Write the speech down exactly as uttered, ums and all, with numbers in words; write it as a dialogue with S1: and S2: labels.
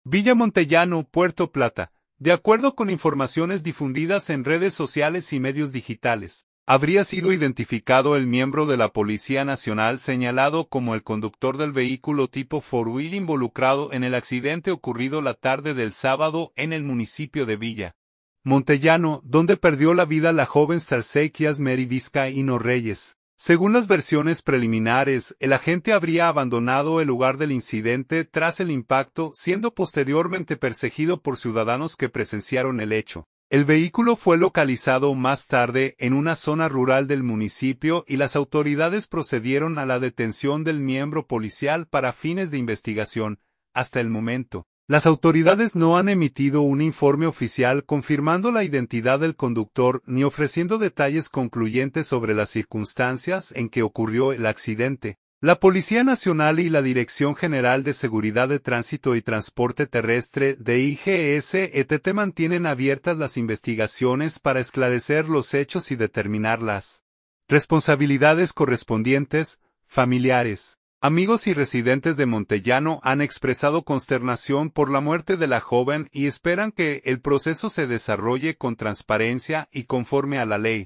S1: Villa Montellano, Puerto Plata. De acuerdo con informaciones difundidas en redes sociales y medios digitales, habría sido identificado el miembro de la Policía Nacional señalado como el conductor del vehículo tipo four-wheel involucrado en el accidente ocurrido la tarde del sábado en el municipio de Villa Montellano, donde perdió la vida la joven Starsky Mary Vizcaíno Reyes. Según las versiones preliminares, el agente habría abandonado el lugar del incidente tras el impacto, siendo posteriormente perseguido por ciudadanos que presenciaron el hecho. El vehículo fue localizado más tarde en una zona rural del municipio y las autoridades procedieron a la detención del miembro policial para fines de investigación. Hasta el momento, las autoridades no han emitido un informe oficial confirmando la identidad del conductor ni ofreciendo detalles concluyentes sobre las circunstancias en que ocurrió el accidente. La Policía Nacional y la Dirección General de Seguridad de Tránsito y Transporte Terrestre de I G S E T T mantienen abiertas las investigaciones para esclarecer los hechos y determinar las responsabilidades correspondientes. Familiares, amigos y residentes de Montellano han expresado consternación por la muerte de la joven y esperan que el proceso se desarrolle con transparencia y conforme a la ley.